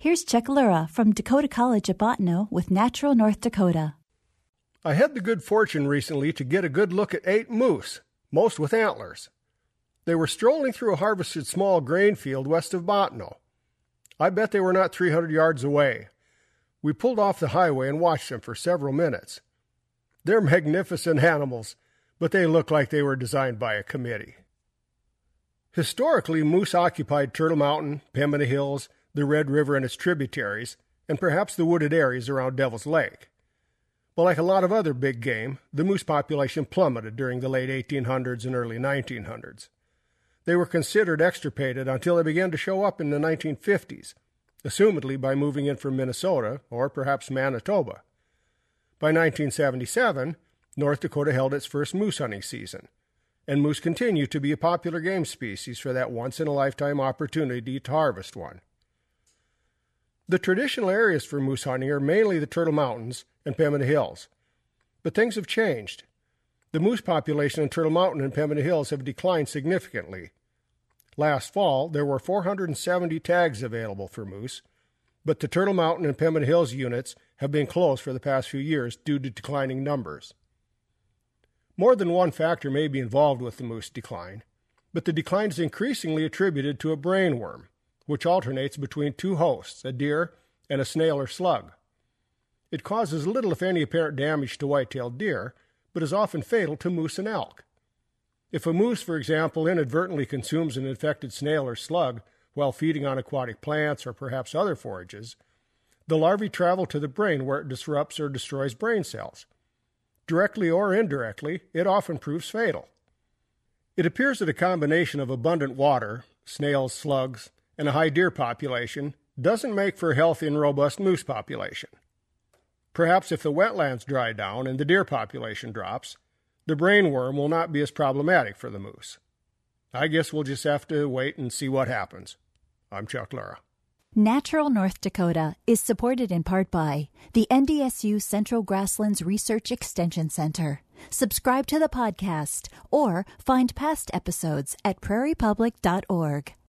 Here's Chuck Lura from Dakota College at Bottineau with Natural North Dakota. I had the good fortune recently to get a good look at 8 moose, most with antlers. They were strolling through a harvested small grain field west of Bottineau. I bet they were not 300 yards away. We pulled off the highway and watched them for several minutes. They're magnificent animals, but they look like they were designed by a committee. Historically, moose occupied Turtle Mountain, Pembina Hills, the Red River and its tributaries, and perhaps the wooded areas around Devil's Lake. But like a lot of other big game, the moose population plummeted during the late 1800s and early 1900s. They were considered extirpated until they began to show up in the 1950s, assumedly by moving in from Minnesota or perhaps Manitoba. By 1977, North Dakota held its first moose hunting season, and moose continue to be a popular game species for that once-in-a-lifetime opportunity to harvest one. The traditional areas for moose hunting are mainly the Turtle Mountains and Pembina Hills, but things have changed. The moose population in Turtle Mountain and Pembina Hills have declined significantly. Last fall, there were 470 tags available for moose, but the Turtle Mountain and Pembina Hills units have been closed for the past few years due to declining numbers. More than one factor may be involved with the moose decline, but the decline is increasingly attributed to a brainworm, which alternates between two hosts, a deer and a snail or slug. It causes little if any apparent damage to white-tailed deer, but is often fatal to moose and elk. If a moose, for example, inadvertently consumes an infected snail or slug while feeding on aquatic plants or perhaps other forages, the larvae travel to the brain where it disrupts or destroys brain cells. Directly or indirectly, it often proves fatal. It appears that a combination of abundant water, snails, slugs, and a high deer population doesn't make for a healthy and robust moose population. Perhaps if the wetlands dry down and the deer population drops, the brainworm will not be as problematic for the moose. I guess we'll just have to wait and see what happens. I'm Chuck Lura. Natural North Dakota is supported in part by the NDSU Central Grasslands Research Extension Center. Subscribe to the podcast or find past episodes at prairiepublic.org.